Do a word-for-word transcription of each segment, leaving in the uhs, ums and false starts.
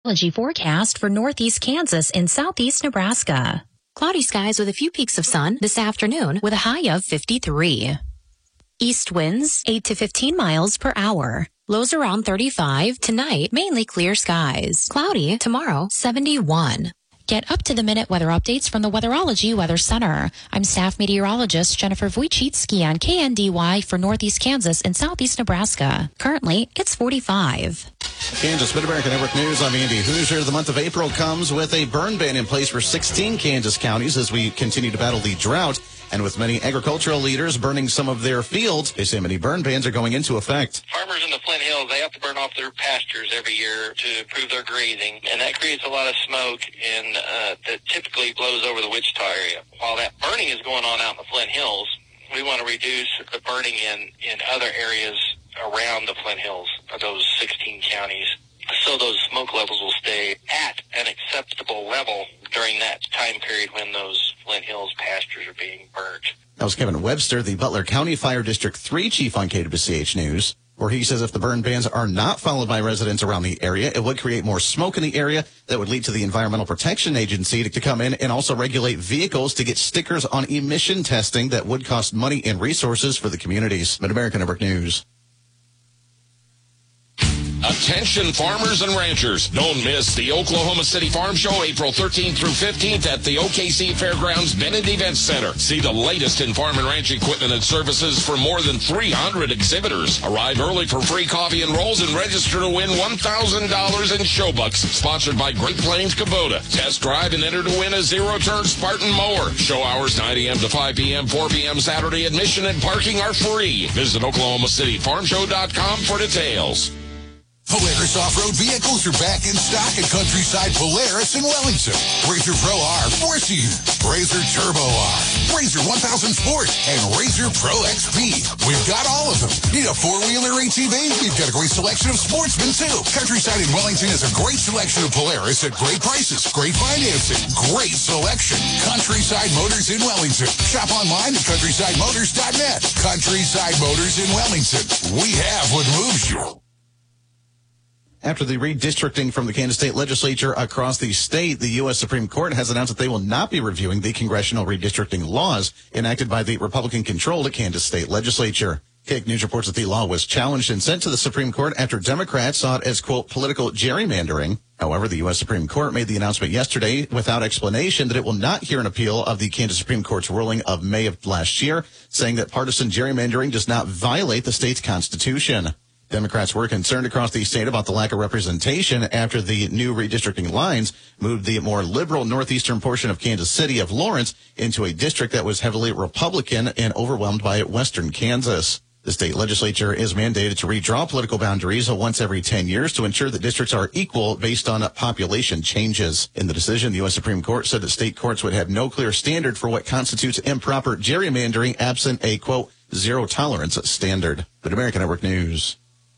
Forecast for northeast Kansas and southeast Nebraska. Cloudy skies with a few peaks of sun this afternoon with a high of fifty-three. East winds eight to fifteen miles per hour. Lows around thirty-five. Tonight, mainly clear skies. Cloudy tomorrow, seventy-one. Get up-to-the-minute weather updates from the Weatherology Weather Center. I'm staff meteorologist Jennifer Wojcicki on K N D Y for Northeast Kansas and Southeast Nebraska. Currently, it's forty-five. Kansas Mid-America Network News. I'm Andy Hoosier. The month of April comes with a burn ban in place for sixteen Kansas counties as we continue to battle the drought. And with many agricultural leaders burning some of their fields, they say many burn bans are going into effect. Farmers in the Flint Hills, they have to burn off their pastures every year to improve their grazing, and that creates a lot of smoke and uh, that typically blows over the Wichita area. While that burning is going on out in the Flint Hills, we want to reduce the burning in, in other areas around the Flint Hills, those sixteen counties, so those smoke levels will stay at an acceptable level during that time period when those Flint Hills pastures are being burnt. That was Kevin Webster, the Butler County Fire District three chief on K W C H News, where he says if the burn bans are not followed by residents around the area, it would create more smoke in the area that would lead to the Environmental Protection Agency to, to come in and also regulate vehicles to get stickers on emission testing that would cost money and resources for the communities. Mid-America Network News. Attention farmers and ranchers, don't miss the Oklahoma City Farm Show April thirteenth through fifteenth at the O K C Fairgrounds Bennett Events Center. See the latest in farm and ranch equipment and services for more than three hundred exhibitors. Arrive early for free coffee and rolls and register to win one thousand dollars in show bucks. Sponsored by Great Plains Kubota. Test drive and enter to win a zero-turn Spartan mower. Show hours nine a.m. to five p.m., four p.m. Saturday. Admission and parking are free. Visit Oklahoma City Farm Show dot com for details. Polaris off-road vehicles are back in stock at Countryside Polaris in Wellington. Razor Pro R four-seater, Razor Turbo R, Razor one thousand Sport, and Razor Pro X P. We've got all of them. Need a four-wheeler A T V? We've got a great selection of sportsmen, too. Countryside in Wellington has a great selection of Polaris at great prices, great financing, great selection. Countryside Motors in Wellington. Shop online at countryside motors dot net. Countryside Motors in Wellington. We have what moves you. After the redistricting from the Kansas State Legislature across the state, the U S Supreme Court has announced that they will not be reviewing the congressional redistricting laws enacted by the Republican-controlled Kansas State Legislature. K A K News reports that the law was challenged and sent to the Supreme Court after Democrats saw it as, quote, political gerrymandering. However, the U S Supreme Court made the announcement yesterday without explanation that it will not hear an appeal of the Kansas Supreme Court's ruling of May of last year, saying that partisan gerrymandering does not violate the state's constitution. Democrats were concerned across the state about the lack of representation after the new redistricting lines moved the more liberal northeastern portion of Kansas City of Lawrence into a district that was heavily Republican and overwhelmed by western Kansas. The state legislature is mandated to redraw political boundaries once every ten years to ensure that districts are equal based on population changes. In the decision, the U S Supreme Court said that state courts would have no clear standard for what constitutes improper gerrymandering absent a, quote, zero tolerance standard. But American Network News.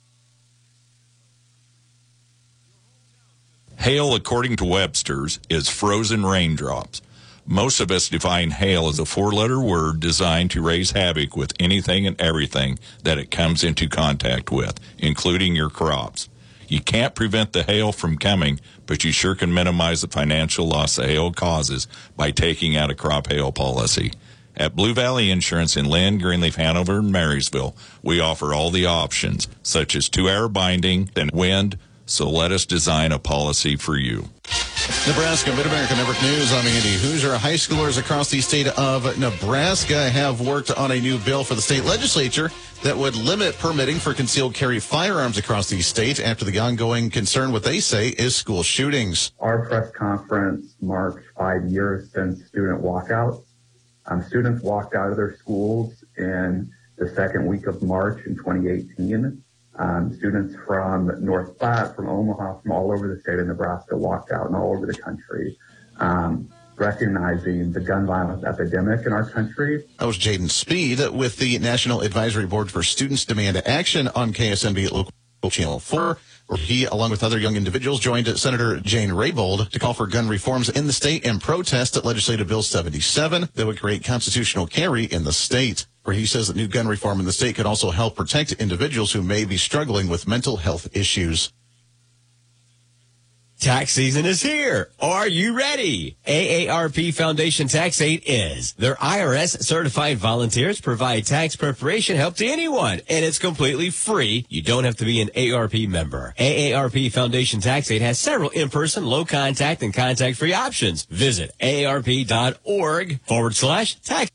Hail, according to Webster's, is frozen raindrops. Most of us define hail as a four-letter word designed to raise havoc with anything and everything that it comes into contact with, including your crops. You can't prevent the hail from coming, but you sure can minimize the financial loss the hail causes by taking out a crop hail policy. At Blue Valley Insurance in Lynn, Greenleaf, Hanover, and Marysville, we offer all the options, such as two-hour binding and wind, so let us design a policy for you. Nebraska Mid-America Network News. I'm Andy Hoosier. High schoolers across the state of Nebraska have worked on a new bill for the state legislature that would limit permitting for concealed carry firearms across the state after the ongoing concern, what they say, is school shootings. Our press conference marked five years since student walkouts. Um, students walked out of their schools in the second week of March in twenty eighteen. Um, students from North Platte, from Omaha, from all over the state of Nebraska walked out and all over the country, um, recognizing the gun violence epidemic in our country. That was Jaden Speed with the National Advisory Board for Students Demand Action on K S N B Local Channel four, where he, along with other young individuals, joined Senator Jane Raybould to call for gun reforms in the state and protest at Legislative Bill seventy-seven that would create constitutional carry in the state, where he says that new gun reform in the state could also help protect individuals who may be struggling with mental health issues. Tax season is here. Are you ready? A A R P Foundation Tax Aid is. Their I R S certified volunteers provide tax preparation help to anyone, and it's completely free. You don't have to be an A A R P member. A A R P Foundation Tax Aid has several in-person, low contact, and contact-free options. Visit A A R P dot org forward slash tax.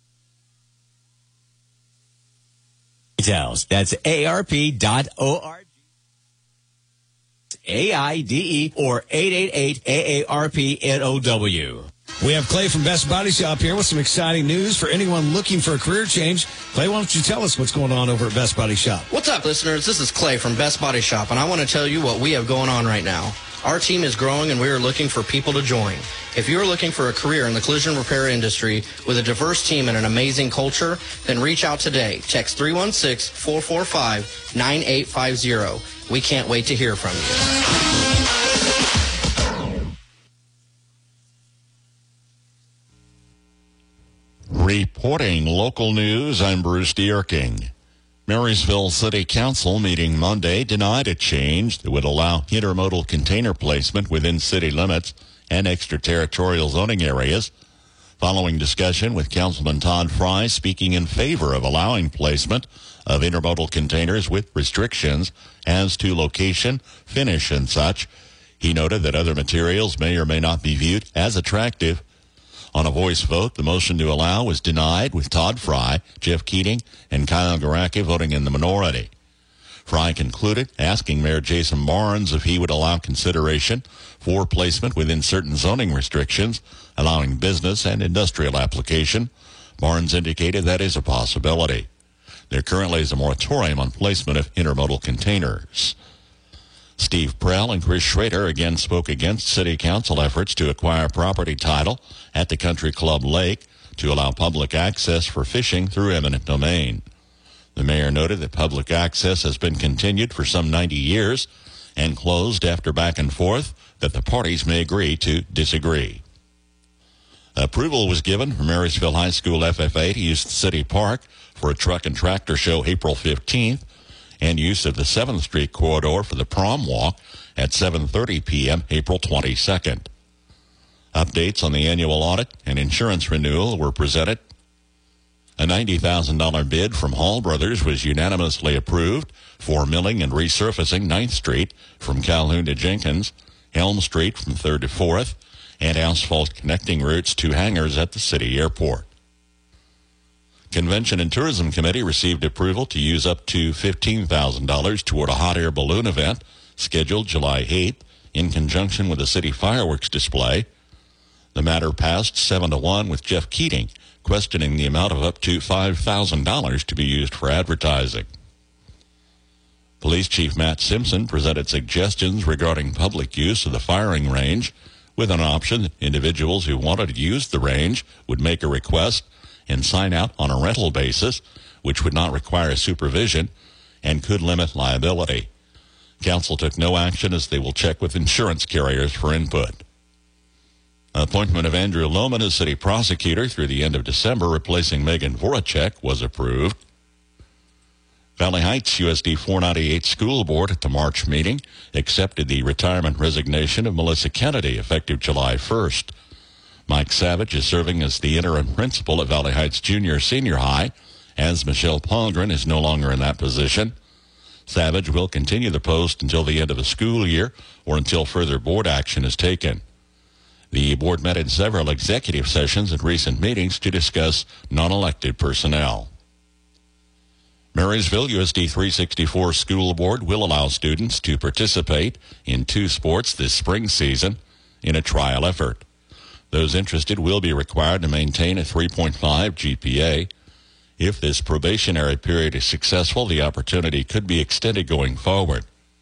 Details. That's A A R P dot org. A I D E or eight eight eight A A R P N O W. We have Clay from Best Body Shop here with some exciting news for anyone looking for a career change. Clay, why don't you tell us what's going on over at Best Body Shop? What's up, listeners? This is Clay from Best Body Shop, and I want to tell you what we have going on right now. Our team is growing, and we are looking for people to join. If you are looking for a career in the collision repair industry with a diverse team and an amazing culture, then reach out today. Text three one six, four four five, nine eight five zero. We can't wait to hear from you. Reporting local news, I'm Bruce Dierking. Marysville City Council meeting Monday denied a change that would allow intermodal container placement within city limits and extraterritorial zoning areas. Following discussion with Councilman Todd Fry speaking in favor of allowing placement of intermodal containers with restrictions as to location, finish, and such, he noted that other materials may or may not be viewed as attractive. On a voice vote, the motion to allow was denied, with Todd Fry, Jeff Keating, and Kyle Garacki voting in the minority. Fry concluded, asking Mayor Jason Barnes if he would allow consideration for placement within certain zoning restrictions, allowing business and industrial application. Barnes indicated that is a possibility. There currently is a moratorium on placement of intermodal containers. Steve Prell and Chris Schrader again spoke against City Council efforts to acquire property title at the Country Club Lake to allow public access for fishing through eminent domain. The mayor noted that public access has been continued for some ninety years and closed after back and forth that the parties may agree to disagree. Approval was given for Marysville High School F F A to use the city park for a truck and tractor show April fifteenth and use of the seventh Street corridor for the prom walk at seven thirty p.m. April twenty-second. Updates on the annual audit and insurance renewal were presented. A ninety thousand dollars bid from Hall Brothers was unanimously approved for milling and resurfacing ninth Street from Calhoun to Jenkins, Elm Street from third to fourth, and asphalt connecting routes to hangars at the city airport. Convention and Tourism Committee received approval to use up to fifteen thousand dollars toward a hot air balloon event scheduled July eighth in conjunction with a city fireworks display. The matter passed seven to one with Jeff Keating questioning the amount of up to five thousand dollars to be used for advertising. Police Chief Matt Simpson presented suggestions regarding public use of the firing range, with an option that individuals who wanted to use the range would make a request and sign out on a rental basis, which would not require supervision and could limit liability. Council took no action as they will check with insurance carriers for input. Appointment of Andrew Lohman as city prosecutor through the end of December, replacing Megan Voracek, was approved. Valley Heights U S D four ninety-eight School Board at the March meeting accepted the retirement resignation of Melissa Kennedy effective July first. Mike Savage is serving as the interim principal at Valley Heights Junior Senior High, as Michelle Palgren is no longer in that position. Savage will continue the post until the end of the school year or until further board action is taken. The board met in several executive sessions and recent meetings to discuss non-elected personnel. Marysville U S D three sixty-four School Board will allow students to participate in two sports this spring season in a trial effort. Those interested will be required to maintain a three point five G P A. If this probationary period is successful, the opportunity could be extended going forward.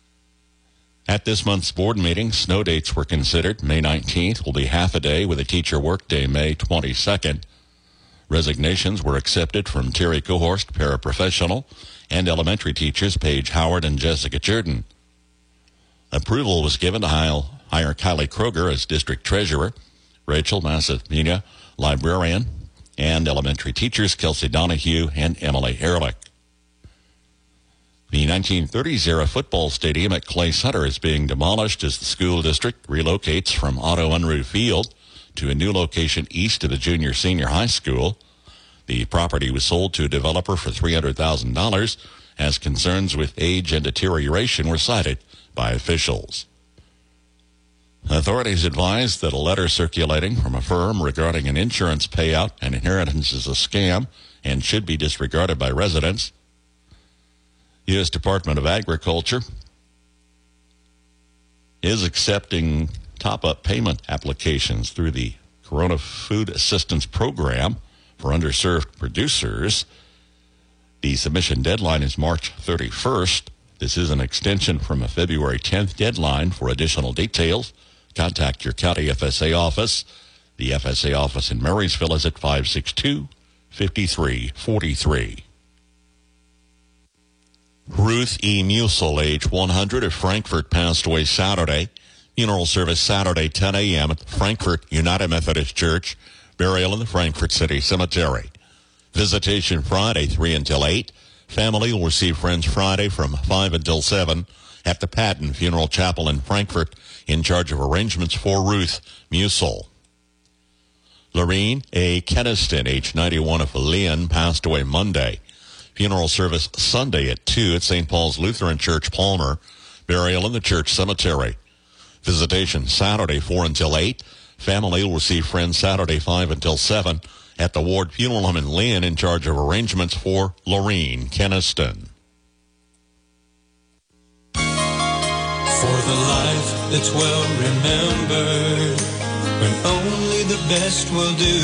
At this month's board meeting, snow dates were considered. May nineteenth will be half a day with a teacher workday May twenty-second. Resignations were accepted from Terry Cohorst, paraprofessional, and elementary teachers Paige Howard and Jessica Jordan. Approval was given to hire Kylie Kroger as district treasurer, Rachel Massafina, librarian, and elementary teachers Kelsey Donahue and Emily Ehrlich. The nineteen thirties-era football stadium at Clay Center is being demolished as the school district relocates from Otto Unruh Field to a new location east of the junior-senior high school. The property was sold to a developer for three hundred thousand dollars as concerns with age and deterioration were cited by officials. Authorities advised that a letter circulating from a firm regarding an insurance payout and inheritance is a scam and should be disregarded by residents. U S Department of Agriculture is accepting top-up payment applications through the Corona Food Assistance Program for underserved producers. The submission deadline is March thirty-first. This is an extension from a February tenth deadline. For additional details, contact your county F S A office. The F S A office in Marysville is at five six two, five three four three. Ruth E. Musel, age one hundred, of Frankfort, passed away Saturday. Funeral service Saturday, ten a.m. at the Frankfort United Methodist Church. Burial in the Frankfort City Cemetery. Visitation Friday, three until eight. Family will receive friends Friday from five until seven at the Patton Funeral Chapel in Frankfort, in charge of arrangements for Ruth Musel. Lorene A. Keniston, age ninety-one, of Lynn, passed away Monday. Funeral service Sunday at two at Saint Paul's Lutheran Church, Palmer. Burial in the church cemetery. Visitation Saturday, four until eight. Family will receive friends Saturday, five until seven at the Ward Funeral Home in Lynn, in charge of arrangements for Lorene Keniston. For the life that's well remembered, when only the best will do.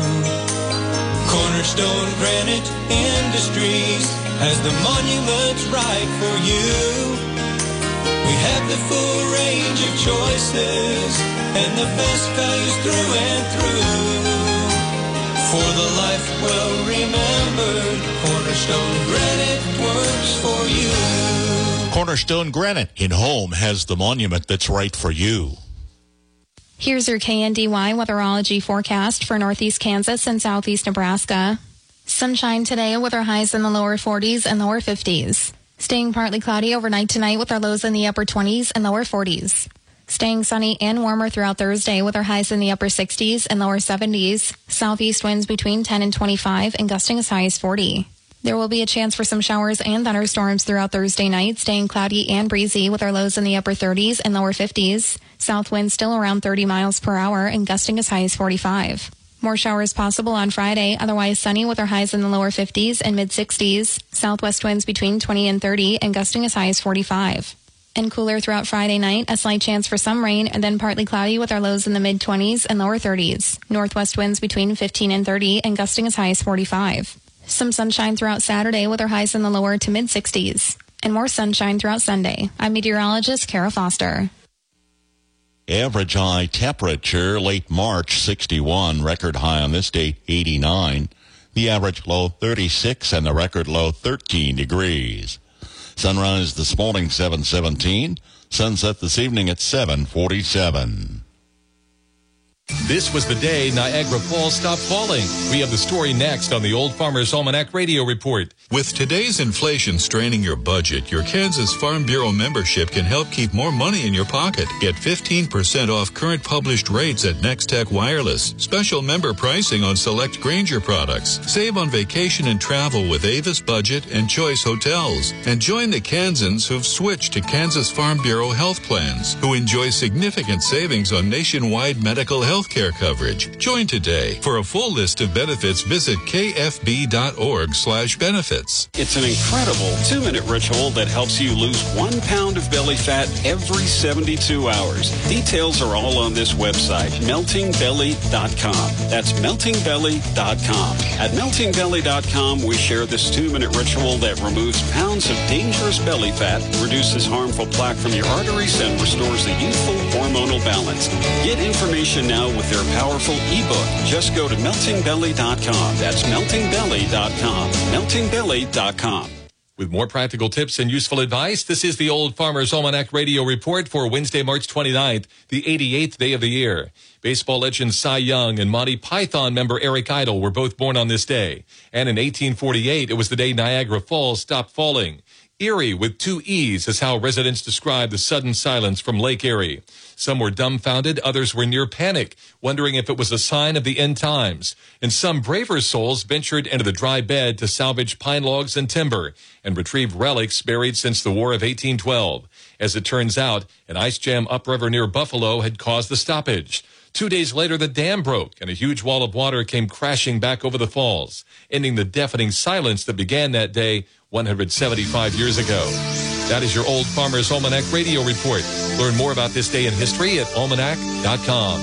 Cornerstone Granite Industries has the monuments right for you. We have the full range of choices and the best values through and through. For the life well remembered, Cornerstone Granite works for you. Cornerstone Granite in Home has the monument that's right for you. Here's your K N D Y weatherology forecast for northeast Kansas and southeast Nebraska. Sunshine today with our highs in the lower forties and lower fifties. Staying partly cloudy overnight tonight with our lows in the upper twenties and lower forties. Staying sunny and warmer throughout Thursday with our highs in the upper sixties and lower seventies. Southeast winds between ten and twenty-five and gusting as high as forty. There will be a chance for some showers and thunderstorms throughout Thursday night, staying cloudy and breezy with our lows in the upper thirties and lower fifties. South winds still around thirty miles per hour and gusting as high as forty-five. More showers possible on Friday, otherwise sunny with our highs in the lower fifties and mid-sixties. Southwest winds between twenty and thirty and gusting as high as forty-five. And cooler throughout Friday night, a slight chance for some rain and then partly cloudy with our lows in the mid-twenties and lower thirties. Northwest winds between fifteen and thirty and gusting as high as forty-five. Some sunshine throughout Saturday with our highs in the lower to mid-sixties. And more sunshine throughout Sunday. I'm meteorologist Kara Foster. Average high temperature late March, sixty-one. Record high on this date, eighty-nine. The average low, thirty-six, and the record low, thirteen degrees. Sunrise this morning, seven seventeen. Sunset this evening at seven forty-seven. This was the day Niagara Falls stopped falling. We have the story next on the Old Farmer's Almanac Radio Report. With today's inflation straining your budget, your Kansas Farm Bureau membership can help keep more money in your pocket. Get fifteen percent off current published rates at Nextech Wireless. Special member pricing on select Grainger products. Save on vacation and travel with Avis Budget and Choice Hotels. And join the Kansans who've switched to Kansas Farm Bureau health plans, who enjoy significant savings on nationwide medical health care coverage. Join today. For a full list of benefits, visit kfb.org slash benefits. It's an incredible two-minute ritual that helps you lose one pound of belly fat every seventy-two hours. Details are all on this website, melting belly dot com. That's melting belly dot com. At melting belly dot com, we share this two-minute ritual that removes pounds of dangerous belly fat, reduces harmful plaque from your arteries, and restores the youthful hormonal balance. Get information now with their powerful ebook. Just go to melting belly dot com. That's melting belly dot com. melting belly dot com. With more practical tips and useful advice, this is the Old Farmer's Almanac Radio Report for Wednesday, March twenty-ninth, the eighty-eighth day of the year. Baseball legend Cy Young and Monty Python member Eric Idle were both born on this day. And in eighteen forty-eight, it was the day Niagara Falls stopped falling. Eerie with two E's is how residents describe the sudden silence from Lake Erie. Some were dumbfounded, others were near panic, wondering if it was a sign of the end times. And some braver souls ventured into the dry bed to salvage pine logs and timber and retrieve relics buried since the War of eighteen twelve. As it turns out, an ice jam upriver near Buffalo had caused the stoppage. Two days later, the dam broke and a huge wall of water came crashing back over the falls, ending the deafening silence that began that day one hundred seventy-five years ago. That is your Old Farmer's Almanac radio report. Learn more about this day in history at almanac dot com.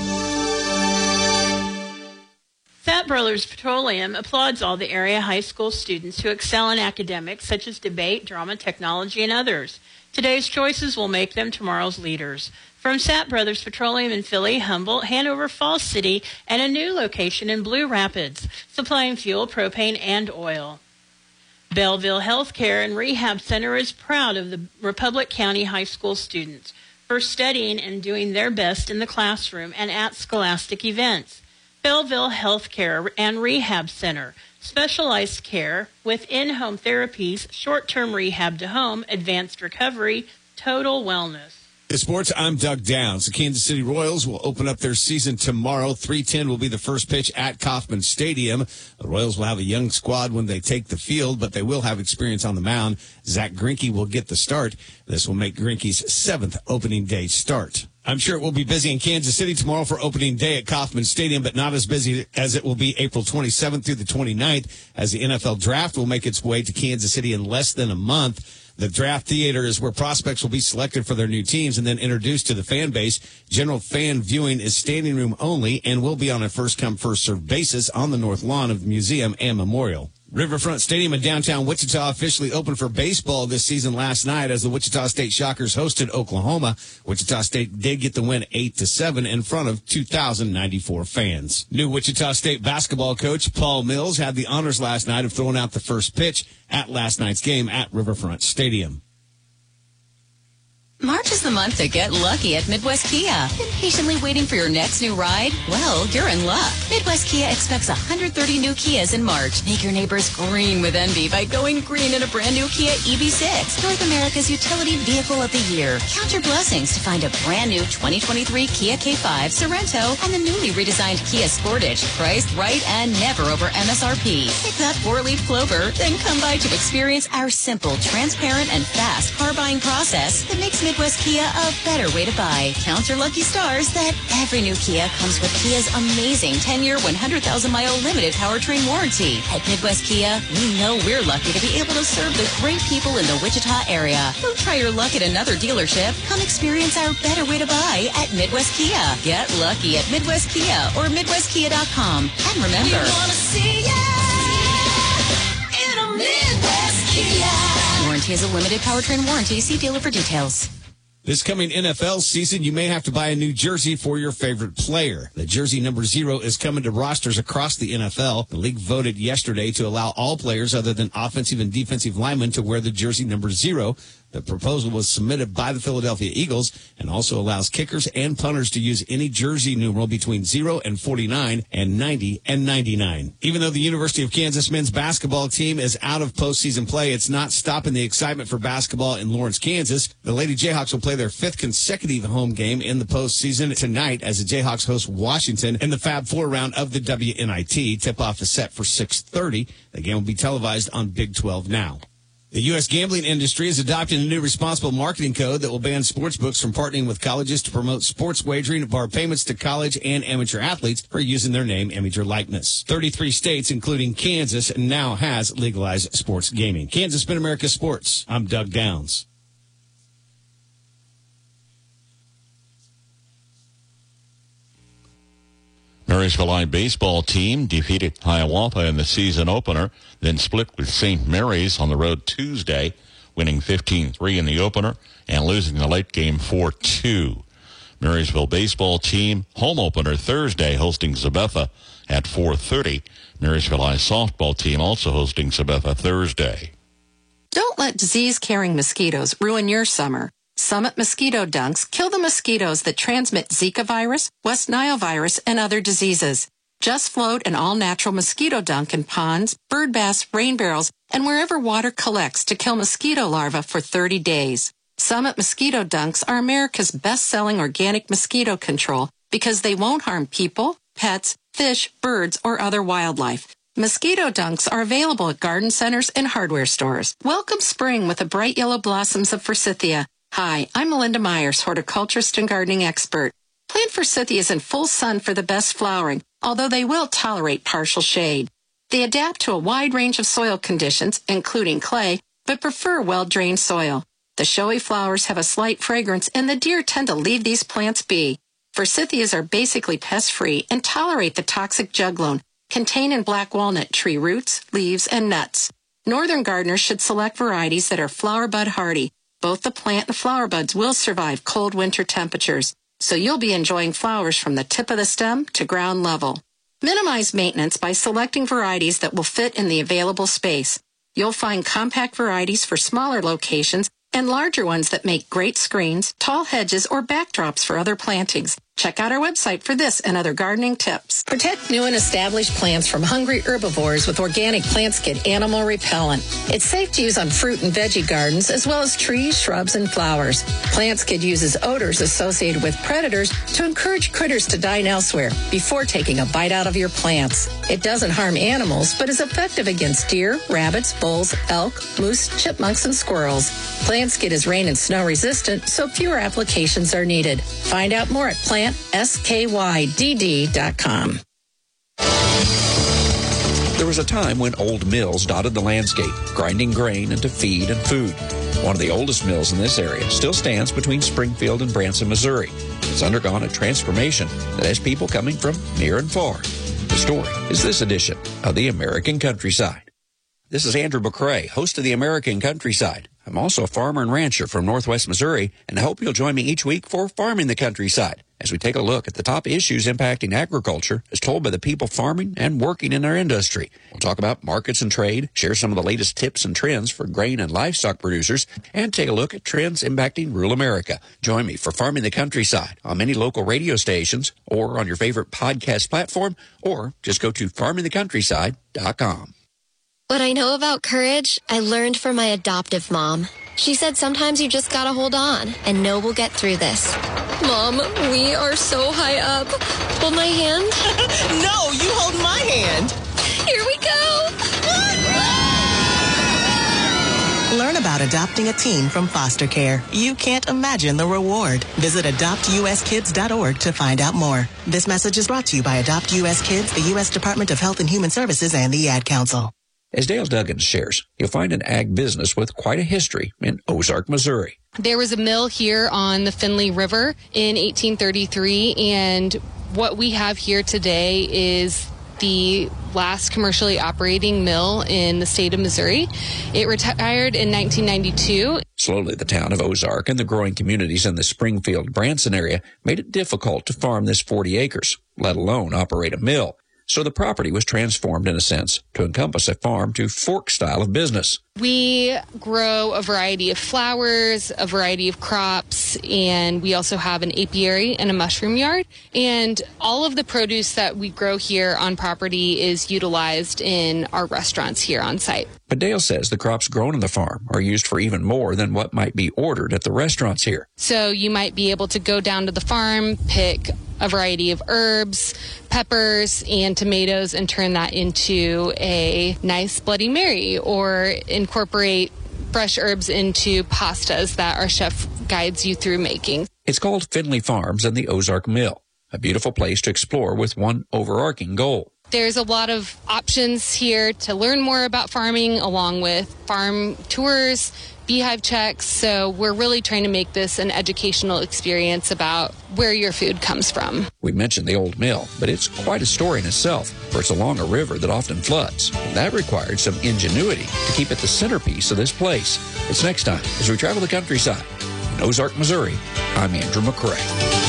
Fat Brothers Petroleum applauds all the area high school students who excel in academics such as debate, drama, technology, and others. Today's choices will make them tomorrow's leaders. From Sat Brothers Petroleum in Philly, Humboldt, Hanover, Falls City, and a new location in Blue Rapids, supplying fuel, propane, and oil. Belleville Healthcare and Rehab Center is proud of the Republic County High School students for studying and doing their best in the classroom and at scholastic events. Belleville Healthcare and Rehab Center, specialized care with in-home therapies, short-term rehab to home, advanced recovery, total wellness. In sports, I'm Doug Downs. The Kansas City Royals will open up their season tomorrow. three ten will be the first pitch at Kauffman Stadium. The Royals will have a young squad when they take the field, but they will have experience on the mound. Zach Greinke will get the start. This will make Greinke's seventh opening day start. I'm sure it will be busy in Kansas City tomorrow for opening day at Kauffman Stadium, but not as busy as it will be April twenty-seventh through the twenty-ninth, as the N F L Draft will make its way to Kansas City in less than a month. The Draft Theater is where prospects will be selected for their new teams and then introduced to the fan base. General fan viewing is standing room only and will be on a first-come, first-served basis on the north lawn of the museum and memorial. Riverfront Stadium in downtown Wichita officially opened for baseball this season last night as the Wichita State Shockers hosted Oklahoma. Wichita State did get the win eight to seven in front of two thousand ninety-four fans. New Wichita State basketball coach Paul Mills had the honors last night of throwing out the first pitch at last night's game at Riverfront Stadium. March is the month to get lucky at Midwest Kia. Impatiently waiting for your next new ride? Well, you're in luck. Midwest Kia expects one hundred thirty new Kias in March. Make your neighbors green with envy by going green in a brand new Kia E V six, North America's utility vehicle of the year. Count your blessings to find a brand new twenty twenty-three Kia K five, Sorento, and the newly redesigned Kia Sportage, priced right and never over M S R P. Pick that four-leaf clover, then come by to experience our simple, transparent, and fast car buying process that makes Midwest Kia a better way to buy. Count your lucky stars that every new Kia comes with Kia's amazing ten-year, one hundred thousand mile limited powertrain warranty. At Midwest Kia, we know we're lucky to be able to serve the great people in the Wichita area. Don't try your luck at another dealership. Come experience our better way to buy at Midwest Kia. Get lucky at Midwest Kia or midwest kia dot com. And remember, we want to see ya in a Midwest Kia. Warranty is a limited powertrain warranty. See dealer for details. This coming N F L season, you may have to buy a new jersey for your favorite player. The jersey number zero is coming to rosters across the N F L. The league voted yesterday to allow all players other than offensive and defensive linemen to wear the jersey number zero. The proposal was submitted by the Philadelphia Eagles and also allows kickers and punters to use any jersey numeral between zero and forty-nine and ninety and ninety-nine. Even though the University of Kansas men's basketball team is out of postseason play, it's not stopping the excitement for basketball in Lawrence, Kansas. The Lady Jayhawks will play their fifth consecutive home game in the postseason tonight as the Jayhawks host Washington in the Fab Four round of the W N I T. Tip-off is set for six thirty. The game will be televised on Big twelve Now. The U S gambling industry is adopting a new responsible marketing code that will ban sportsbooks from partnering with colleges to promote sports wagering and bar payments to college and amateur athletes for using their name, image, or likeness. thirty-three states, including Kansas, now has legalized sports gaming. Kansas Spin America Sports. I'm Doug Downs. Marysville High baseball team defeated Hiawatha in the season opener, then split with Saint Mary's on the road Tuesday, winning fifteen three in the opener and losing the late game four two. Marysville baseball team home opener Thursday hosting Sabetha at four thirty. Marysville High softball team also hosting Sabetha Thursday. Don't let disease-carrying mosquitoes ruin your summer. Summit Mosquito Dunks kill the mosquitoes that transmit Zika virus, West Nile virus, and other diseases. Just float an all-natural mosquito dunk in ponds, bird baths, rain barrels, and wherever water collects to kill mosquito larvae for thirty days. Summit Mosquito Dunks are America's best-selling organic mosquito control because they won't harm people, pets, fish, birds, or other wildlife. Mosquito Dunks are available at garden centers and hardware stores. Welcome spring with the bright yellow blossoms of forsythia. Hi, I'm Melinda Myers, horticulturist and gardening expert. Plant forsythias in full sun for the best flowering, although they will tolerate partial shade. They adapt to a wide range of soil conditions, including clay, but prefer well-drained soil. The showy flowers have a slight fragrance, and the deer tend to leave these plants be. Forsythias are basically pest-free and tolerate the toxic juglone contained in black walnut tree roots, leaves, and nuts. Northern gardeners should select varieties that are flower bud hardy. Both the plant and flower buds will survive cold winter temperatures, so you'll be enjoying flowers from the tip of the stem to ground level. Minimize maintenance by selecting varieties that will fit in the available space. You'll find compact varieties for smaller locations and larger ones that make great screens, tall hedges, or backdrops for other plantings. Check out our website for this and other gardening tips. Protect new and established plants from hungry herbivores with Organic PlantSkid Animal Repellent. It's safe to use on fruit and veggie gardens as well as trees, shrubs, and flowers. PlantSkid uses odors associated with predators to encourage critters to dine elsewhere before taking a bite out of your plants. It doesn't harm animals, but is effective against deer, rabbits, bulls, elk, moose, chipmunks, and squirrels. PlantSkid is rain and snow resistant, so fewer applications are needed. Find out more at plant S K Y D D dot com. There was a time when old mills dotted the landscape, grinding grain into feed and food. One of the oldest mills in this area still stands between Springfield and Branson, Missouri. It's undergone a transformation that has people coming from near and far. The story is this edition of the American Countryside. This is Andrew McCrae, host of the American Countryside. I'm also a farmer and rancher from Northwest Missouri, and I hope you'll join me each week for Farming the Countryside, as we take a look at the top issues impacting agriculture as told by the people farming and working in our industry. We'll talk about markets and trade, share some of the latest tips and trends for grain and livestock producers, and take a look at trends impacting rural America. Join me for Farming the Countryside on many local radio stations or on your favorite podcast platform, or just go to farming the countryside dot com. What I know about courage, I learned from my adoptive mom. She said sometimes you just gotta hold on and know we'll get through this. Mom, we are so high up. Hold my hand. No, you hold my hand. Here we go. Learn about adopting a teen from foster care. You can't imagine the reward. Visit adopt u s kids dot org to find out more. This message is brought to you by Adopt U S Kids, the U S Department of Health and Human Services, and the Ad Council. As Dale Duggins shares, you'll find an ag business with quite a history in Ozark, Missouri. There was a mill here on the Finley River in eighteen thirty-three, and what we have here today is the last commercially operating mill in the state of Missouri. It retired in nineteen ninety-two. Slowly, the town of Ozark and the growing communities in the Springfield-Branson area made it difficult to farm this forty acres, let alone operate a mill. So the property was transformed, in a sense, to encompass a farm to fork style of business. We grow a variety of flowers, a variety of crops, and we also have an apiary and a mushroom yard. And all of the produce that we grow here on property is utilized in our restaurants here on site. But Dale says the crops grown on the farm are used for even more than what might be ordered at the restaurants here. So you might be able to go down to the farm, pick a variety of herbs, peppers, and tomatoes, and turn that into a nice Bloody Mary, or incorporate fresh herbs into pastas that our chef guides you through making. It's called Finley Farms and the Ozark Mill, a beautiful place to explore with one overarching goal. There's a lot of options here to learn more about farming, along with farm tours, beehive checks. So we're really trying to make this an educational experience about where your food comes from. We mentioned the old mill, but it's quite a story in itself, for it's along a river that often floods. And that required some ingenuity to keep it the centerpiece of this place. It's next time as we travel the countryside. In Ozark, Missouri, I'm Andrew McCrae.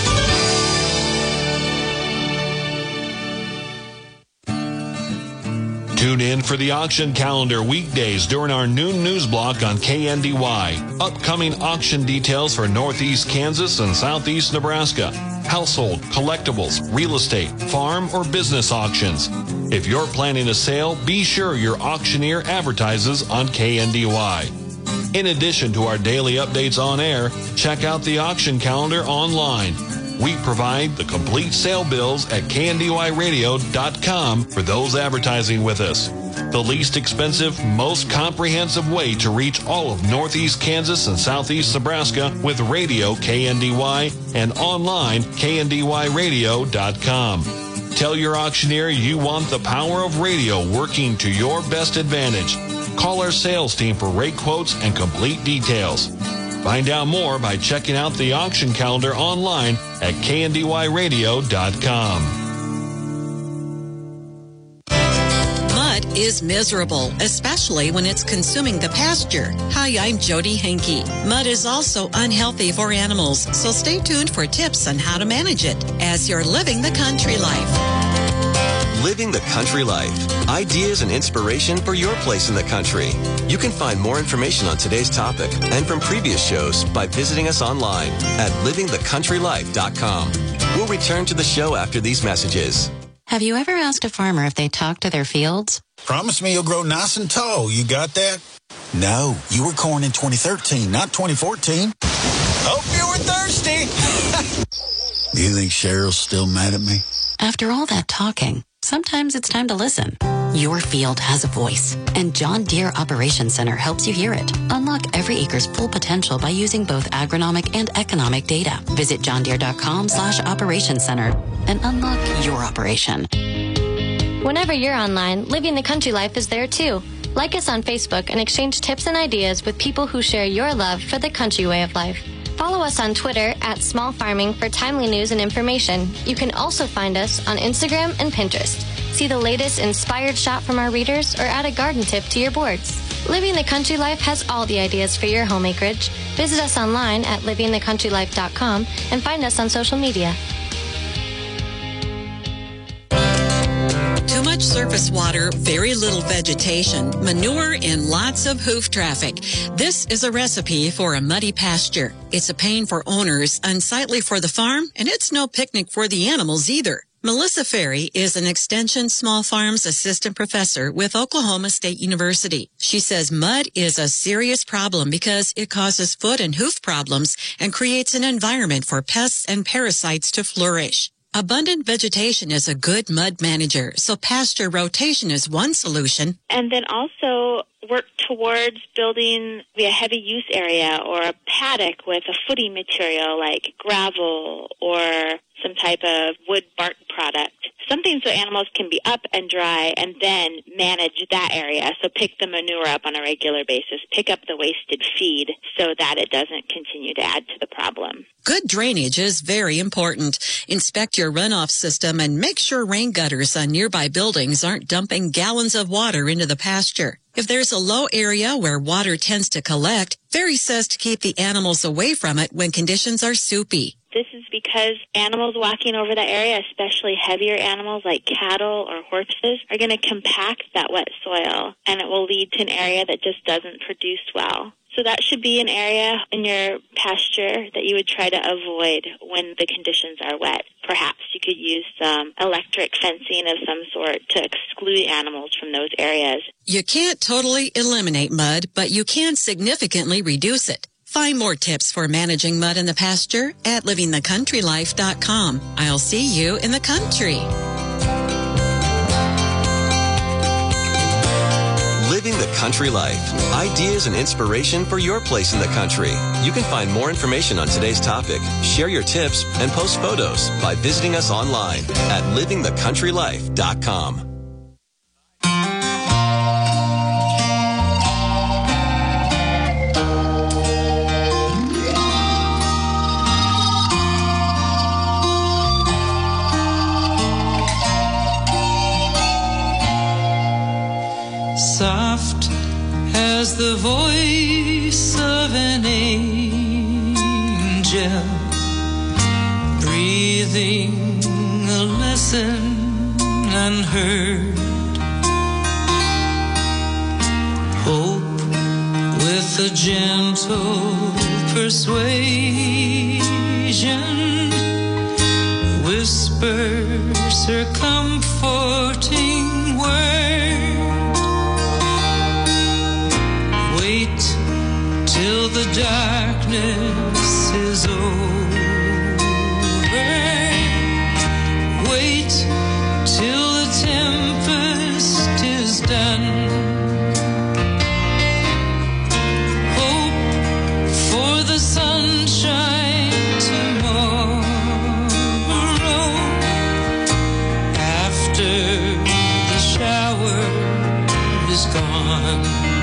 Tune in for the auction calendar weekdays during our noon news block on K N D Y. Upcoming auction details for Northeast Kansas and Southeast Nebraska. Household, collectibles, real estate, farm, or business auctions. If you're planning a sale, be sure your auctioneer advertises on K N D Y. In addition to our daily updates on air, check out the auction calendar online. We provide the complete sale bills at K N D Y radio dot com for those advertising with us. The least expensive, most comprehensive way to reach all of Northeast Kansas and Southeast Nebraska with radio K N D Y and online K N D Y radio dot com. Tell your auctioneer you want the power of radio working to your best advantage. Call our sales team for rate quotes and complete details. Find out more by checking out the auction calendar online at K N D Y radio dot com. Mud is miserable, especially when it's consuming the pasture. Hi, I'm Jody Henke. Mud is also unhealthy for animals, so stay tuned for tips on how to manage it as you're living the country life. Living the Country Life. Ideas and inspiration for your place in the country. You can find more information on today's topic and from previous shows by visiting us online at living the country life dot com. We'll return to the show after these messages. Have you ever asked a farmer if they talk to their fields? Promise me you'll grow nice and tall. You got that? No, you were corn in twenty thirteen, not twenty fourteen. Hope you were thirsty. You think Cheryl's still mad at me? After all that talking, sometimes it's time to listen. Your field has a voice, and John Deere Operations Center helps you hear it. Unlock every acre's full potential by using both agronomic and economic data. Visit john deere dot com slash operations center and unlock your operation. Whenever you're online, Living the Country Life is there too. Like us on Facebook and exchange tips and ideas with people who share your love for the country way of life. Follow us on Twitter at Small Farming for timely news and information. You can also find us on Instagram and Pinterest. See the latest inspired shot from our readers or add a garden tip to your boards. Living the Country Life has all the ideas for your home acreage. Visit us online at living the country life dot com and find us on social media. Too much surface water, very little vegetation, manure, and lots of hoof traffic. This is a recipe for a muddy pasture. It's a pain for owners, unsightly for the farm, and it's no picnic for the animals either. Melissa Ferry is an Extension Small Farms assistant professor with Oklahoma State University. She says mud is a serious problem because it causes foot and hoof problems and creates an environment for pests and parasites to flourish. Abundant vegetation is a good mud manager, so pasture rotation is one solution. And then also work towards building a heavy use area or a paddock with a footing material like gravel or some type of wood bark product. Something so animals can be up and dry and then manage that area. So pick the manure up on a regular basis, pick up the wasted feed so that it doesn't continue to add to the problem. Good drainage is very important. Inspect your runoff system and make sure rain gutters on nearby buildings aren't dumping gallons of water into the pasture. If there's a low area where water tends to collect, Ferry says to keep the animals away from it when conditions are soupy. This is because animals walking over that area, especially heavier animals like cattle or horses, are going to compact that wet soil, and it will lead to an area that just doesn't produce well. So that should be an area in your pasture that you would try to avoid when the conditions are wet. Perhaps you could use some electric fencing of some sort to exclude animals from those areas. You can't totally eliminate mud, but you can significantly reduce it. Find more tips for managing mud in the pasture at living the country life dot com. I'll see you in the country. Living the Country Life. Ideas and inspiration for your place in the country. You can find more information on today's topic, share your tips, and post photos by visiting us online at living the country life dot com. Soft as the voice of an angel, breathing a lesson unheard. Hope with a gentle persuasion whispers her comforting word. Wait till the darkness is over. Wait till the tempest is done. Hope for the sunshine tomorrow after the shower is gone.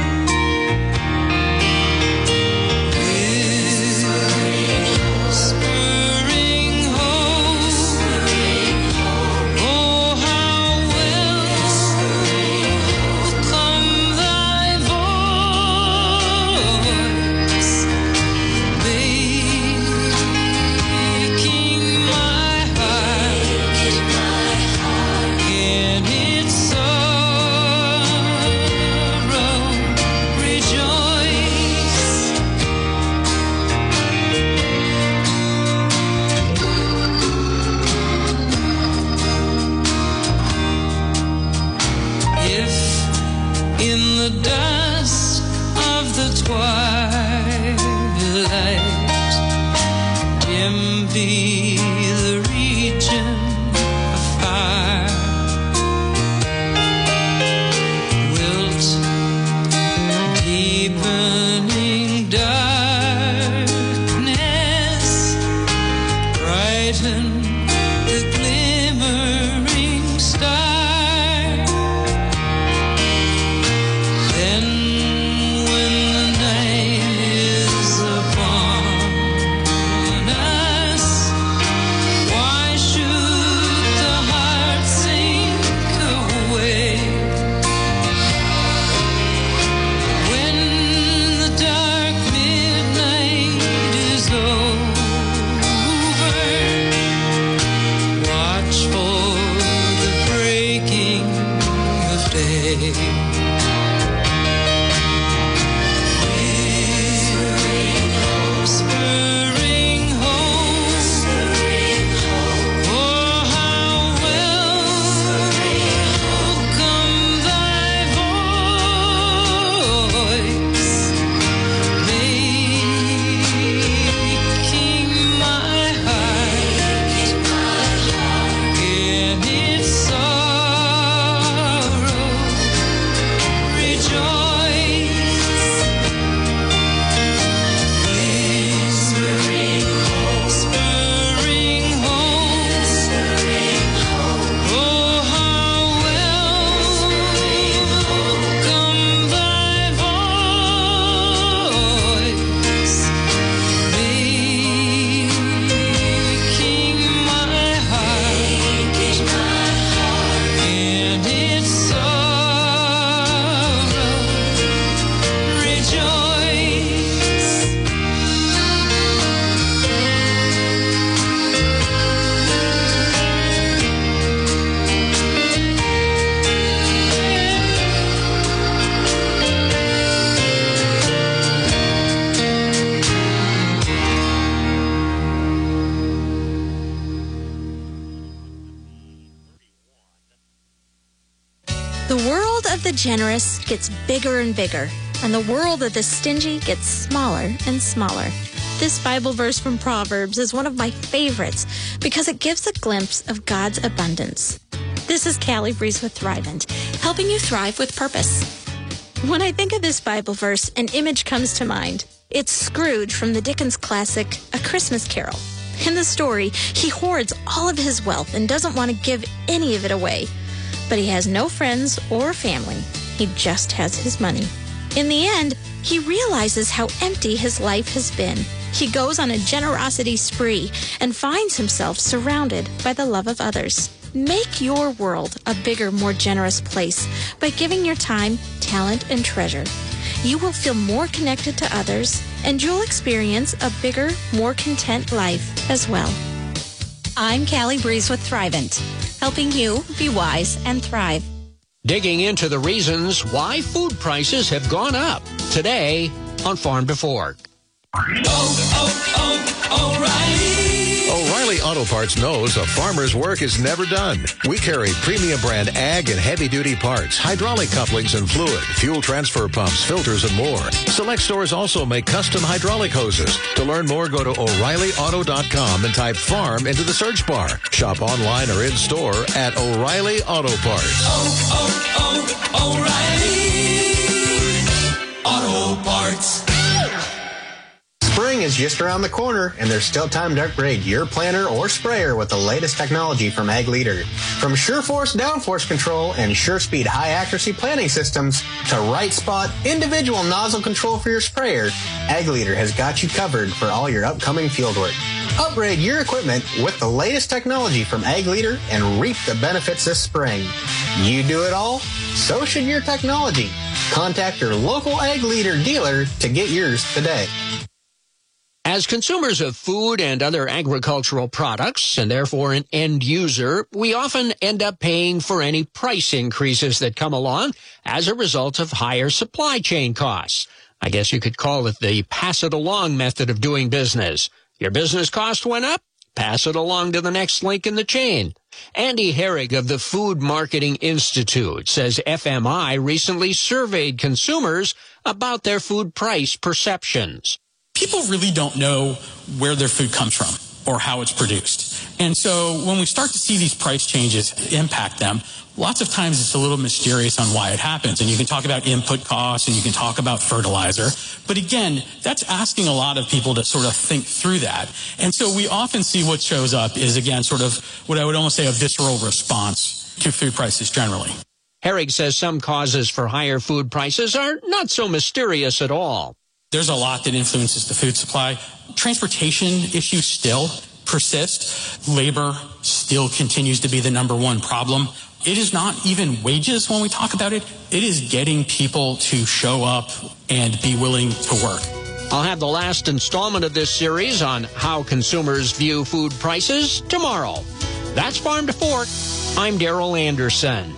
Be the region of fire, wilt deepening darkness, brighten the glimmering star. Then when the night is upon The generous gets bigger and bigger, and the world of the stingy gets smaller and smaller. This Bible verse from Proverbs is one of my favorites because it gives a glimpse of God's abundance. This is Callie Breeze with Thrivent, helping you thrive with purpose. When I think of this Bible verse, an image comes to mind. It's Scrooge from the Dickens classic, A Christmas Carol. In the story, he hoards all of his wealth and doesn't want to give any of it away. But he has no friends or family. He just has his money. In the end, he realizes how empty his life has been. He goes on a generosity spree and finds himself surrounded by the love of others. Make your world a bigger, more generous place by giving your time, talent, and treasure. You will feel more connected to others, and you'll experience a bigger, more content life as well. I'm Callie Breeze with Thrivent, helping you be wise and thrive. Digging into the reasons why food prices have gone up. Today on Farm to Fork. Oh, oh, oh, O'Reilly. O'Reilly Auto Parts knows a farmer's work is never done. We carry premium brand ag and heavy-duty parts, hydraulic couplings and fluid, fuel transfer pumps, filters, and more. Select stores also make custom hydraulic hoses. To learn more, go to O'Reilly Auto dot com and type farm into the search bar. Shop online or in-store at O'Reilly Auto Parts. Oh, oh, oh, O'Reilly Auto Parts. Spring is just around the corner, and there's still time to upgrade your planter or sprayer with the latest technology from Ag Leader. From SureForce downforce control and SureSpeed high-accuracy planting systems to right spot individual nozzle control for your sprayer, Ag Leader has got you covered for all your upcoming field work. Upgrade your equipment with the latest technology from Ag Leader and reap the benefits this spring. You do it all, so should your technology. Contact your local Ag Leader dealer to get yours today. As consumers of food and other agricultural products, and therefore an end user, we often end up paying for any price increases that come along as a result of higher supply chain costs. I guess you could call it the pass-it-along method of doing business. Your business cost went up? Pass it along to the next link in the chain. Andy Herrig of the Food Marketing Institute says F M I recently surveyed consumers about their food price perceptions. People really don't know where their food comes from or how it's produced. And so when we start to see these price changes impact them, lots of times it's a little mysterious on why it happens. And you can talk about input costs and you can talk about fertilizer. But again, that's asking a lot of people to sort of think through that. And so we often see what shows up is, again, sort of what I would almost say a visceral response to food prices generally. Herrig says some causes for higher food prices are not so mysterious at all. There's a lot that influences the food supply. Transportation issues still persist. Labor still continues to be the number one problem. It is not even wages when we talk about it. It is getting people to show up and be willing to work. I'll have the last installment of this series on how consumers view food prices tomorrow. That's Farm to Fork. I'm Daryl Anderson.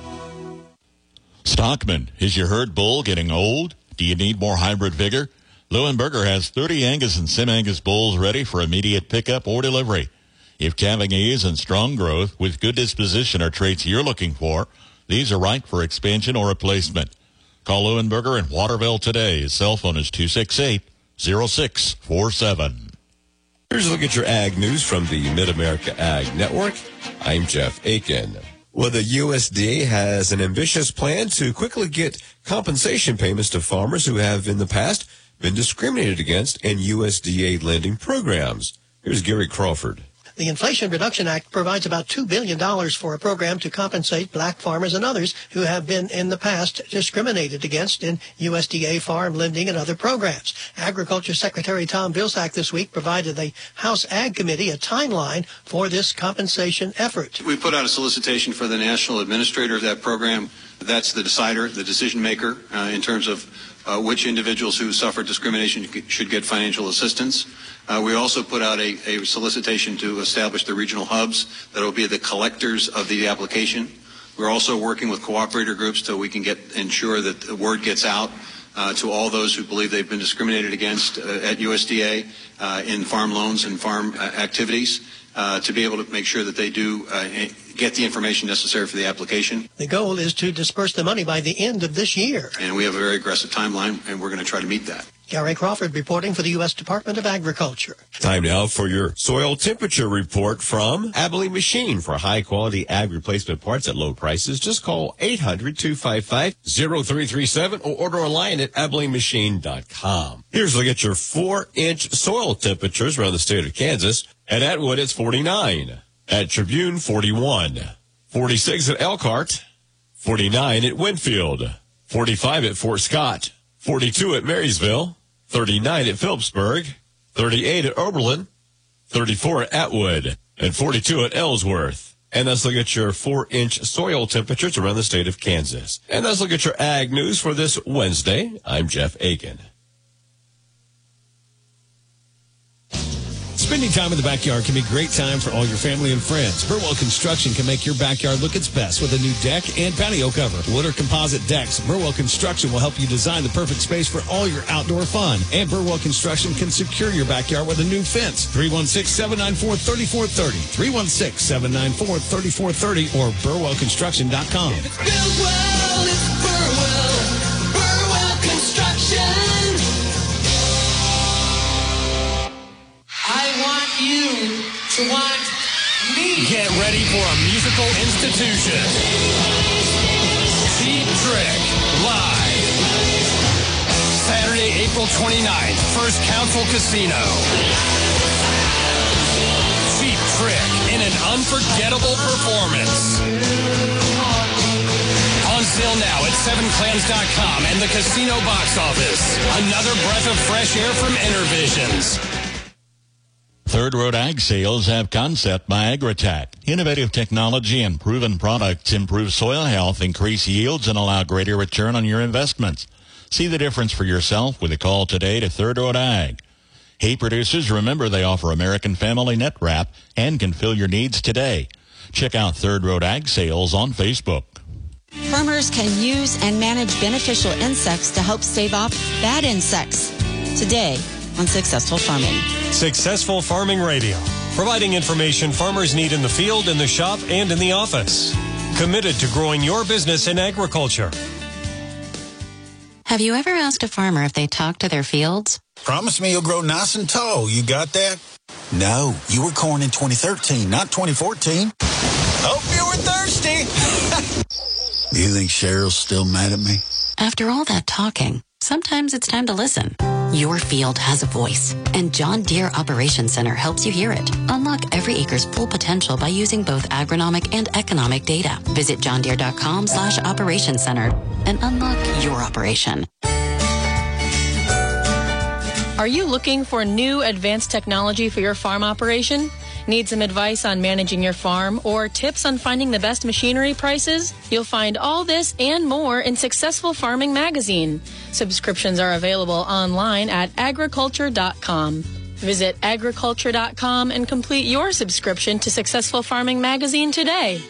Stockman, is your herd bull getting old? Do you need more hybrid vigor? Leuenberger has thirty Angus and Sim-Angus bulls ready for immediate pickup or delivery. If calving ease and strong growth with good disposition are traits you're looking for, these are right for expansion or replacement. Call Leuenberger in Waterville today. His cell phone is two six eight, zero six four seven. Here's a look at your ag news from the Mid-America Ag Network. I'm Jeff Aiken. Well, the U S D A has an ambitious plan to quickly get compensation payments to farmers who have in the past been discriminated against in U S D A lending programs. Here's Gary Crawford. The Inflation Reduction Act provides about two billion dollars for a program to compensate black farmers and others who have been in the past discriminated against in U S D A farm lending and other programs. Agriculture Secretary Tom Vilsack this week provided the House Ag Committee a timeline for this compensation effort. We put out a solicitation for the national administrator of that program. That's the decider, the decision maker uh, in terms of uh, which individuals who suffer discrimination should get financial assistance. Uh, we also put out a, a solicitation to establish the regional hubs that will be the collectors of the application. We're also working with cooperator groups so we can get ensure that the word gets out uh, to all those who believe they've been discriminated against uh, at U S D A uh, in farm loans and farm uh, activities uh, to be able to make sure that they do uh, get the information necessary for the application. The goal is to disperse the money by the end of this year. And we have a very aggressive timeline, and we're going to try to meet that. Gary Crawford reporting for the U S Department of Agriculture. Time now for your soil temperature report from Abilene Machine. For high-quality ag replacement parts at low prices, just call eight hundred, two five five, zero three three seven or order online at abilene machine dot com. Here's a look at your four-inch soil temperatures around the state of Kansas. At Atwood, it's forty-nine. At Tribune, forty-one. forty-six at Elkhart. forty-nine at Winfield. forty-five at Fort Scott. forty-two at Marysville. thirty-nine at Phillipsburg, thirty-eight at Oberlin, thirty-four at Atwood, and forty-two at Ellsworth. And let's look at your four-inch soil temperatures around the state of Kansas. And let's look at your ag news for this Wednesday. I'm Jeff Aiken. Spending time in the backyard can be a great time for all your family and friends. Burwell Construction can make your backyard look its best with a new deck and patio cover. Wood or composite decks, Burwell Construction will help you design the perfect space for all your outdoor fun. And Burwell Construction can secure your backyard with a new fence. three one six, seven nine four, three four three zero. three one six, seven nine four, three four three zero or burwell construction dot com. If it's built well, it's Burwell. Burwell Construction. I want you to want me. Get ready for a musical institution. Cheap Trick, live. Saturday, April twenty-ninth, First Council Casino. Cheap Trick in an unforgettable performance. On sale now at seven clans dot com and the casino box office. Another breath of fresh air from Intervisions. Third Road Ag Sales have Concept by Agritech. Innovative technology and proven products improve soil health, increase yields, and allow greater return on your investments. See the difference for yourself with a call today to Third Road Ag. Hey, producers, remember they offer American Family Net Wrap and can fill your needs today. Check out Third Road Ag Sales on Facebook. Farmers can use and manage beneficial insects to help stave off bad insects. Today on Successful Farming. Successful Farming Radio, providing information farmers need in the field, in the shop, and in the office. Committed to growing your business in agriculture. Have you ever asked a farmer if they talk to their fields? Promise me you'll grow nice and tall. You got that? No, you were corn in twenty thirteen, not twenty fourteen. Hope you were thirsty. You think Cheryl's still mad at me? After all that talking, sometimes it's time to listen. Your field has a voice, and John Deere Operations Center helps you hear it. Unlock every acre's full potential by using both agronomic and economic data. Visit john deere dot com slash operations center and unlock your operation. Are you looking for new advanced technology for your farm operation? Need some advice on managing your farm or tips on finding the best machinery prices? You'll find all this and more in Successful Farming Magazine. Subscriptions are available online at agriculture dot com. Visit agriculture dot com and complete your subscription to Successful Farming Magazine today.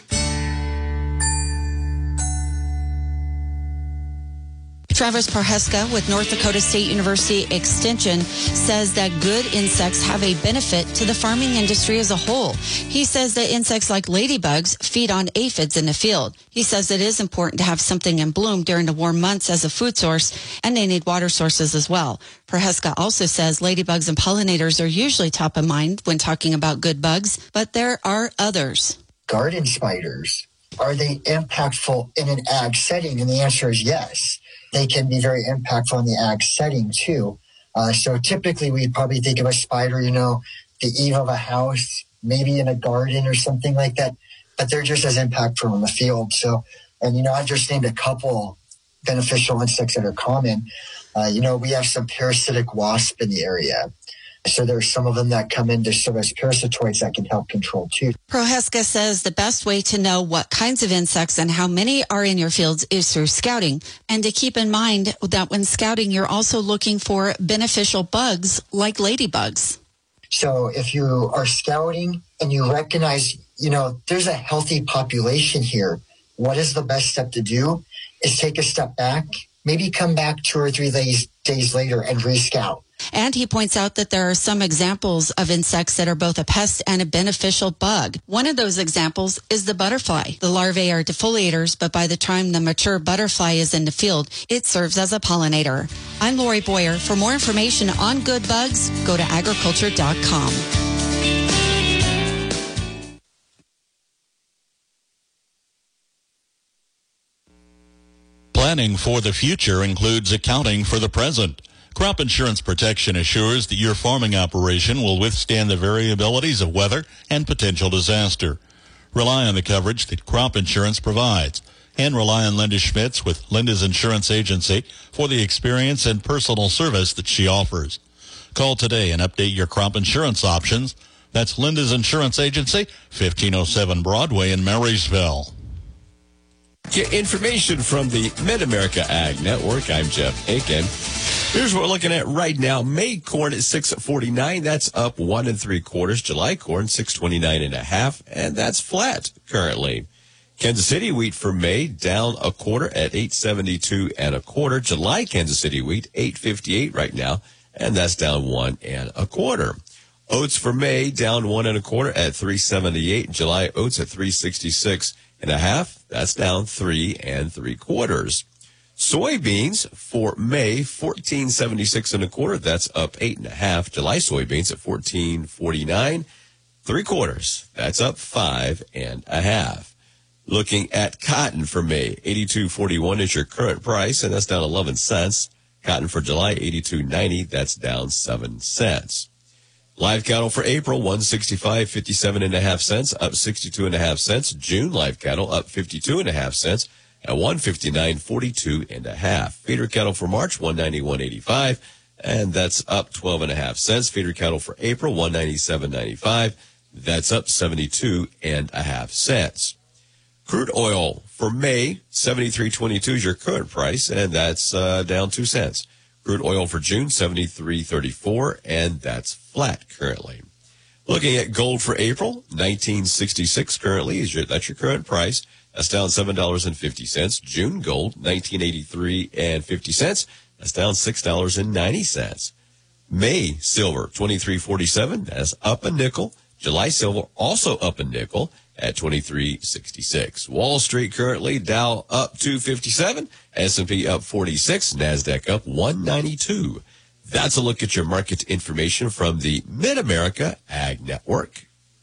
Travis Prohaska with North Dakota State University Extension says that good insects have a benefit to the farming industry as a whole. He says that insects like ladybugs feed on aphids in the field. He says it is important to have something in bloom during the warm months as a food source, and they need water sources as well. Prohaska also says ladybugs and pollinators are usually top of mind when talking about good bugs, but there are others. Garden spiders, are they impactful in an ag setting? And the answer is yes. They can be very impactful in the ag setting too. Uh, so typically we probably think of a spider, you know, the eave of a house, maybe in a garden or something like that, but they're just as impactful in the field. So, and you know, I've just named a couple beneficial insects that are common. Uh, you know, we have some parasitic wasp in the area. So there's some of them that come in to serve as parasitoids that can help control too. Prohaska says the best way to know what kinds of insects and how many are in your fields is through scouting. And to keep in mind that when scouting, you're also looking for beneficial bugs like ladybugs. So if you are scouting and you recognize, you know, there's a healthy population here, what is the best step to do is take a step back, maybe come back two or three days, days later and re-scout. And he points out that there are some examples of insects that are both a pest and a beneficial bug. One of those examples is the butterfly. The larvae are defoliators, but by the time the mature butterfly is in the field, it serves as a pollinator. I'm Lori Boyer. For more information on good bugs, go to agriculture dot com. Planning for the future includes accounting for the present. Crop Insurance Protection assures that your farming operation will withstand the variabilities of weather and potential disaster. Rely on the coverage that Crop Insurance provides, and rely on Linda Schmitz with Linda's Insurance Agency for the experience and personal service that she offers. Call today and update your crop insurance options. That's Linda's Insurance Agency, fifteen oh seven Broadway in Marysville. Get information from the Mid-America Ag Network. I'm Jeff Aiken. Here's what we're looking at right now. May corn at six forty-nine. That's up one and three quarters. July corn six twenty-nine and a half, and that's flat currently. Kansas City wheat for May down a quarter at eight seventy-two and a quarter. July Kansas City wheat eight fifty-eight right now, and that's down one and a quarter. Oats for May down one and a quarter at three seventy-eight. July oats at three sixty-six and a half. That's down three and three quarters. Soybeans for May fourteen seventy-six and a quarter. That's up eight and a half. July soybeans at fourteen forty-nine, three quarters. That's up five and a half. Looking at cotton for May, eighty-two forty-one is your current price, and that's down eleven cents. Cotton for July, eighty-two ninety. That's down seven cents. Live cattle for April, one sixty-five fifty-seven and a half cents, up sixty-two and a half cents. June live cattle up fifty-two and a half cents at one fifty-nine forty-two and a half. Feeder cattle for March, one ninety-one eighty-five, and that's up twelve and a half cents. Feeder cattle for April, one ninety-seven ninety-five. That's up seventy-two and a half cents. Crude oil for May, seventy-three twenty-two is your current price, and that's uh, down two cents. Crude oil for June, seventy-three thirty-four, and that's flat currently. Looking at gold for April, nineteen sixty-six currently is your, that's your current price. That's down seven dollars and fifty cents. June gold, nineteen eighty-three and fifty cents. That's down six dollars and ninety cents. May silver, twenty-three forty-seven. That's up a nickel. July silver also up a nickel at twenty-three sixty-six. Wall Street currently, Dow up two fifty-seven, S and P up forty-six, NASDAQ up one ninety-two. That's a look at your market information from the Mid-America Ag Network.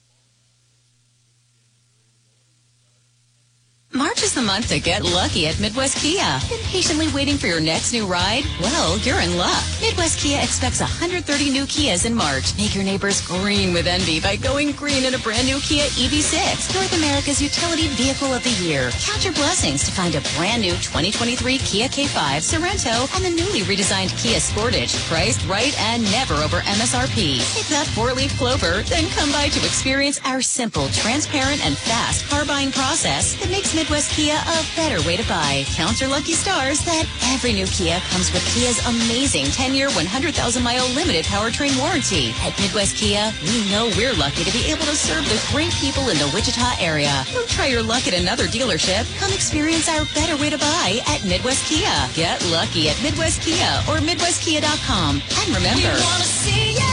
March is the month to get lucky at Midwest Kia. Impatiently waiting for your next new ride? Well, you're in luck. Midwest Kia expects one hundred thirty new Kias in March. Make your neighbors green with envy by going green in a brand new Kia E V six, North America's utility vehicle of the year. Count your blessings to find a brand new twenty twenty-three Kia K five, Sorento, and the newly redesigned Kia Sportage, priced right and never over M S R P. Take that four-leaf clover, then come by to experience our simple, transparent, and fast car buying process that makes Midwest Kia a better way to buy. Count your lucky stars that every new Kia comes with Kia's amazing ten-year, one hundred thousand mile limited powertrain warranty. At Midwest Kia, we know we're lucky to be able to serve the great people in the Wichita area. Don't try your luck at another dealership. Come experience our better way to buy at Midwest Kia. Get lucky at Midwest Kia or Midwest Kia dot com. And remember, we want to see ya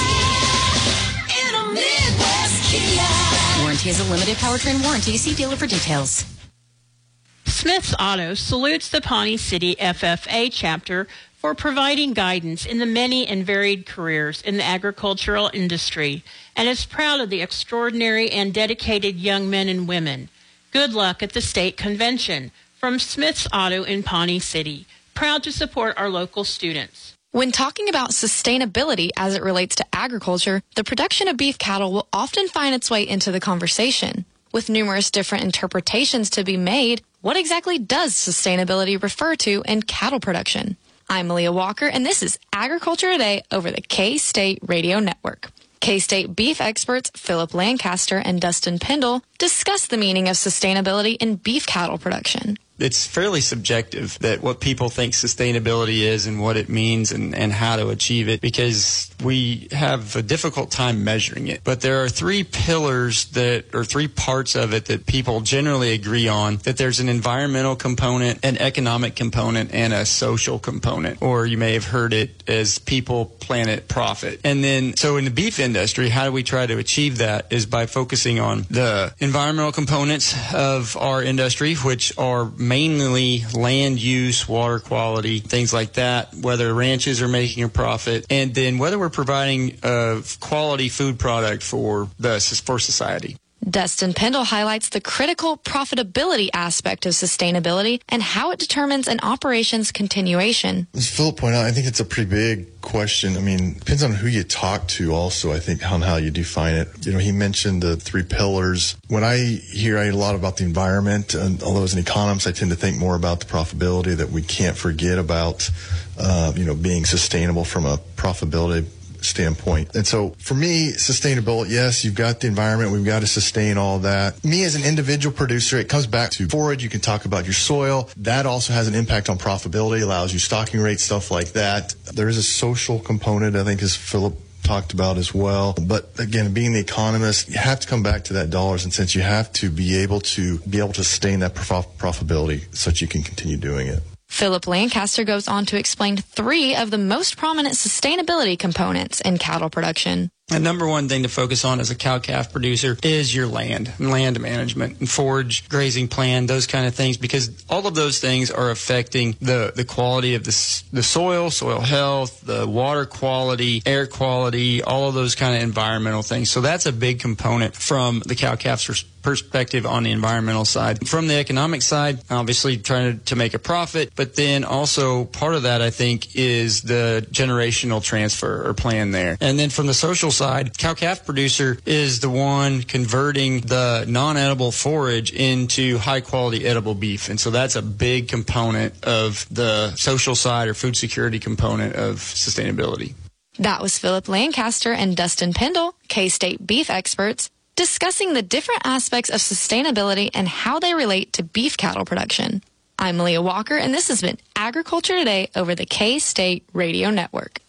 in a Midwest Kia. Warranty is a limited powertrain warranty. See dealer for details. Smith's Auto salutes the Pawnee City F F A chapter for providing guidance in the many and varied careers in the agricultural industry, and is proud of the extraordinary and dedicated young men and women. Good luck at the state convention. From Smith's Auto in Pawnee City, proud to support our local students. When talking about sustainability as it relates to agriculture, the production of beef cattle will often find its way into the conversation. With numerous different interpretations to be made, what exactly does sustainability refer to in cattle production? I'm Malia Walker, and this is Agriculture Today over the K-State Radio Network. K-State beef experts Philip Lancaster and Dustin Pendle discuss the meaning of sustainability in beef cattle production. It's fairly subjective that what people think sustainability is and what it means and, and how to achieve it, because we have a difficult time measuring it. But there are three pillars that, or three parts of it that people generally agree on, that there's an environmental component, an economic component, and a social component. Or you may have heard it as people, planet, profit. And then, so in the beef industry, how do we try to achieve that is by focusing on the environmental components of our industry, which are mainly land use, water quality, things like that, whether ranches are making a profit, and then whether we're providing a quality food product for the for society. Dustin Pendle highlights the critical profitability aspect of sustainability and how it determines an operation's continuation. As Philip pointed out, I think it's a pretty big question. I mean, it depends on who you talk to also, I think, on how you define it. You know, he mentioned the three pillars. When I hear a lot about the environment, and although as an economist, I tend to think more about the profitability, that we can't forget about, uh, you know, being sustainable from a profitability standpoint. And so for me, sustainability, yes, you've got the environment. We've got to sustain all that. Me as an individual producer, it comes back to forage. You can talk about your soil. That also has an impact on profitability, allows you stocking rates, stuff like that. There is a social component, I think, as Philip talked about as well. But again, being the economist, you have to come back to that dollars and cents. You have to be able to be able to sustain that prof- profitability so that you can continue doing it. Philip Lancaster goes on to explain three of the most prominent sustainability components in cattle production. The number one thing to focus on as a cow-calf producer is your land, land management, and forage, grazing plan, those kind of things, because all of those things are affecting the, the quality of the, the soil, soil health, the water quality, air quality, all of those kind of environmental things. So that's a big component from the cow-calf's perspective on the environmental side. From the economic side, obviously trying to, to make a profit, but then also part of that, I think, is the generational transfer or plan there. And then from the social side, cow-calf producer is the one converting the non-edible forage into high-quality edible beef. And so that's a big component of the social side or food security component of sustainability. That was Philip Lancaster and Dustin Pendle, K-State beef experts, discussing the different aspects of sustainability and how they relate to beef cattle production. I'm Leah Walker, and this has been Agriculture Today over the K-State Radio Network.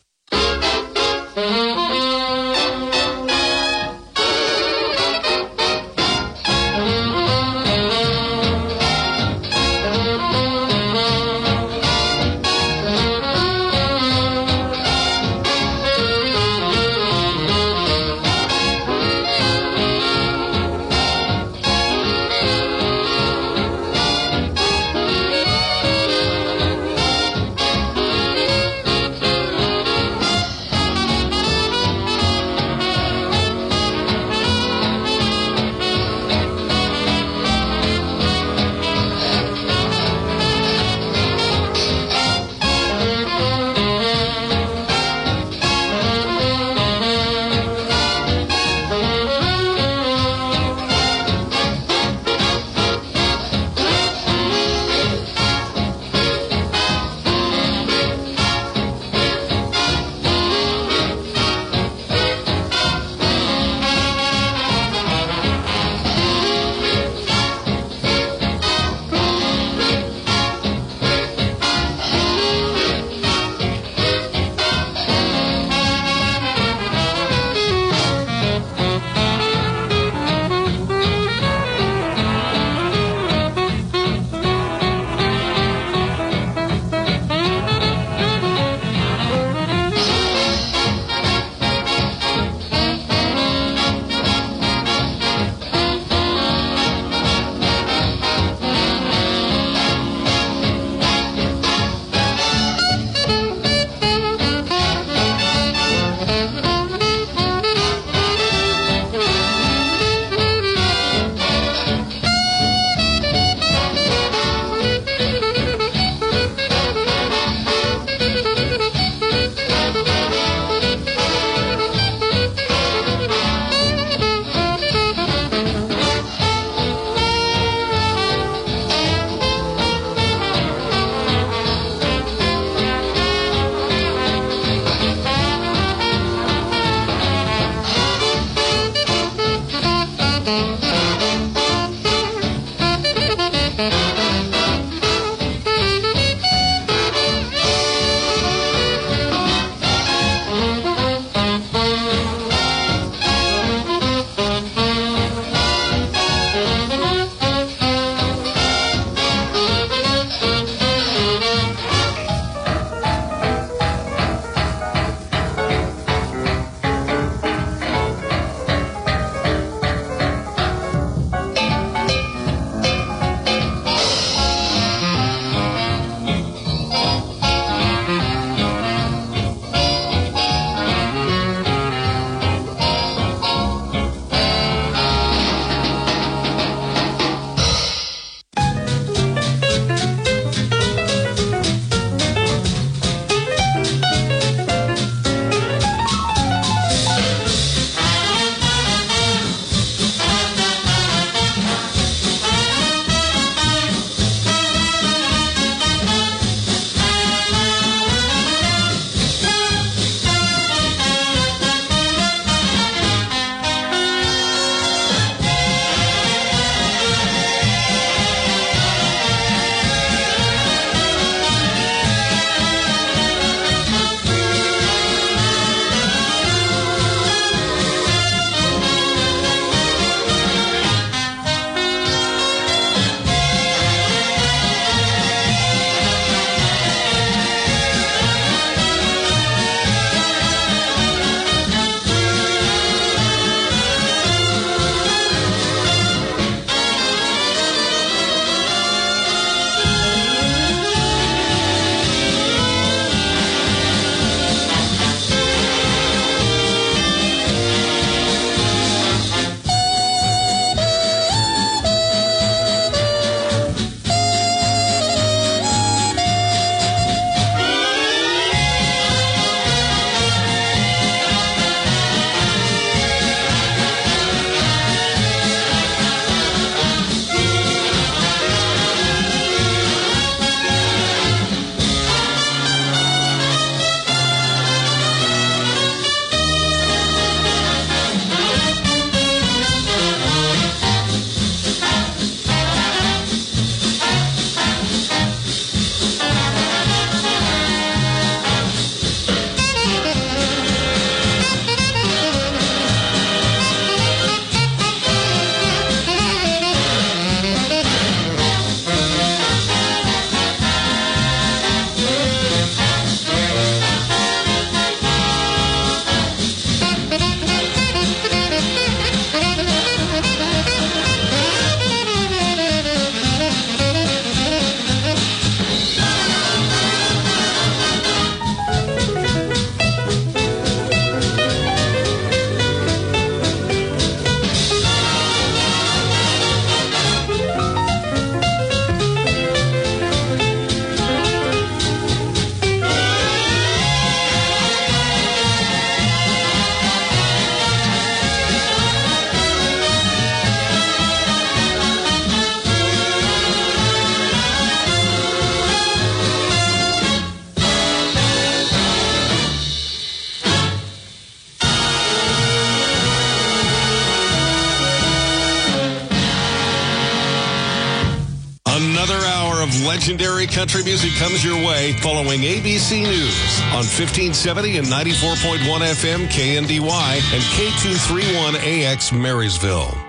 Another hour of legendary country music comes your way following A B C News on fifteen seventy and ninety-four point one F M K N D Y and K two thirty-one A X Marysville.